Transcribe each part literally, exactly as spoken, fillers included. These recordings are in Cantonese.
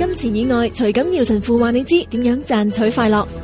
金錢以外，徐錦耀神父話你知點樣賺取快樂。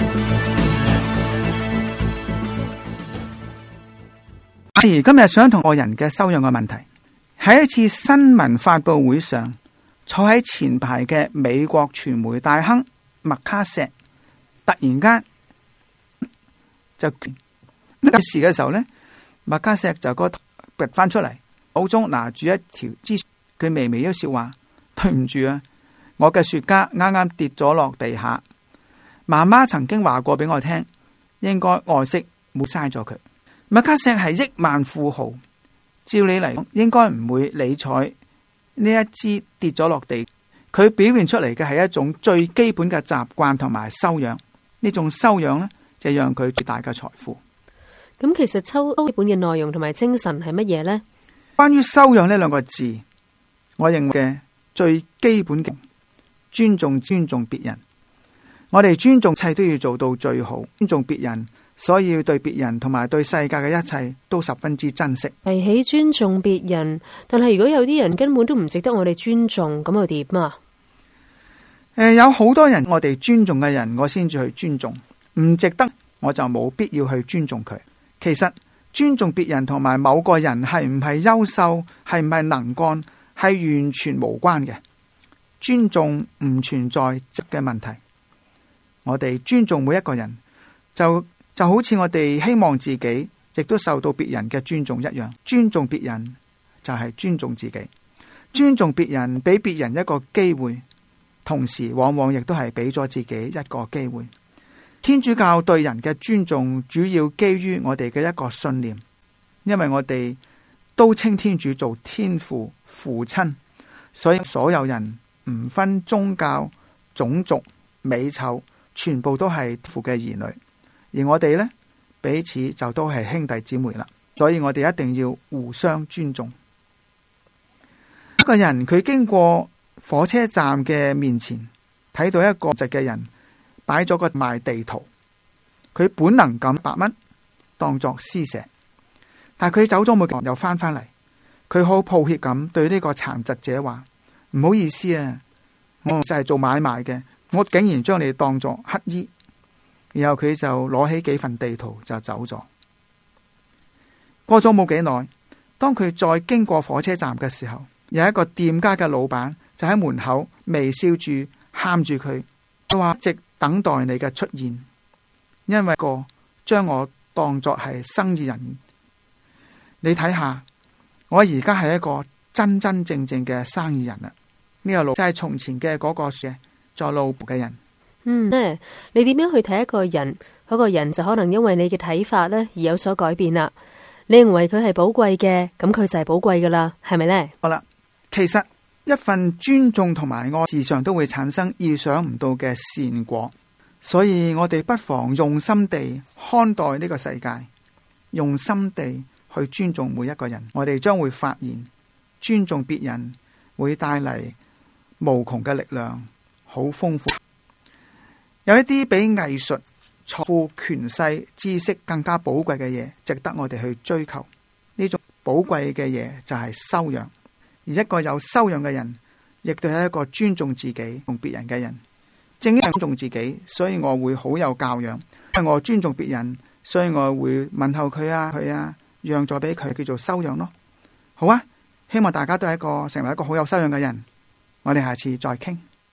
阿姨今日想同個人嘅修養嘅問題，喺一次新聞發佈會上，坐喺前排嘅美國傳媒大亨麥卡錫突然間就咩事嘅時候呢，麥卡錫就個頭拔翻出嚟，手中拿住一條支，佢微微一笑話：對唔住啊，我嘅雪茄啱啱跌咗落地下，媽媽曾經話過俾我聽，應該愛惜，冇嘥咗佢。麥卡錫係億萬富豪，照理嚟講應該唔會理睬呢一支跌咗落地。佢表現出嚟嘅係一種最基本嘅習慣同埋修養，呢種修養呢，就讓佢最大嘅財富。 咁其實抽基本嘅內容同埋精神係乜嘢呢？ 關於修養呢兩個字，我認為嘅最基本嘅尊重，尊重別人。我哋尊重一切都要做到最好，尊重別人。所以要對別人同埋對世界嘅一切都十分之珍惜。 提起尊重別人，但係如果有啲人根本都唔值得我哋尊重，咁又點啊？ 誒、呃，有好多人我哋尊重嘅人，我先至去尊重；唔值得我就冇必要去尊重佢。其實尊重別人同埋某個人係唔係優秀，係唔係能幹，係完全無關嘅。尊重唔存在值嘅問題。我哋尊重每一個人，就就好似我哋希望自己亦都受到別人嘅尊重一樣。尊重別人就係尊重自己，尊重別人俾別人一個機會，同時往往亦都係俾咗自己一個機會。天主教對人嘅尊重主要基於我哋嘅一個信念，因為我哋都稱天主做天父父親，所以所有人唔分宗教、種族、美醜，全部都係父嘅兒女。而我哋呢，彼此就都係兄弟姊妹啦，所以我哋一定要互相尊重。一個人佢經過火車站嘅面前，睇到一個疾嘅人擺咗個賣地圖，佢本能咁百蚊當作施捨，但係佢走咗冇幾耐又翻返嚟，佢好抱歉咁對呢個殘疾者話：唔好意思啊，我就係做買賣嘅，我竟然將你當作乞衣。然後佢就攞起幾份地圖就走咗。過咗冇幾耐，當佢再經過火車站嘅時候，有一個店家嘅老闆就喺門口微笑住喊住佢，佢話一直等待你嘅出現，因為個將我當作係生意人。你睇下，我而家係一個真真正正嘅生意人啦。呢、這個路就係從前嘅嗰個嘅在路嘅人。 嗯咧，你點樣去睇一個人，嗰個人就可能因為你嘅睇法咧而有所改變啦。你認為佢係寶貴嘅，咁佢就係寶貴噶啦，係咪呢？ 好啦，其實一份尊重同埋愛，時常都會產生意想唔到嘅善果，所以我哋不妨用心地看待呢個世界，用心地去尊重每一個人。我哋將會發現，尊重別人會帶嚟無窮嘅力量，好豐富。有一啲比藝術、財富、權勢、知識更加寶貴嘅嘢，值得我哋去追求。呢種寶貴嘅嘢就係修養，而一個有修養嘅人，亦都係一個尊重自己同別人嘅人。正因為尊重自己，所以我會好有教養；因為我尊重別人，所以我會問候佢啊、佢啊，讓座俾佢，叫做修養咯。好啊，希望大家都係一個成為一個好有修養嘅人。我哋下次再傾。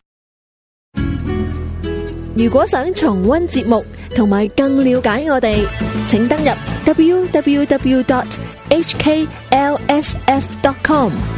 如果想重溫節目同埋更了解我哋，請登入 double-u double-u double-u dot h k l s f dot com。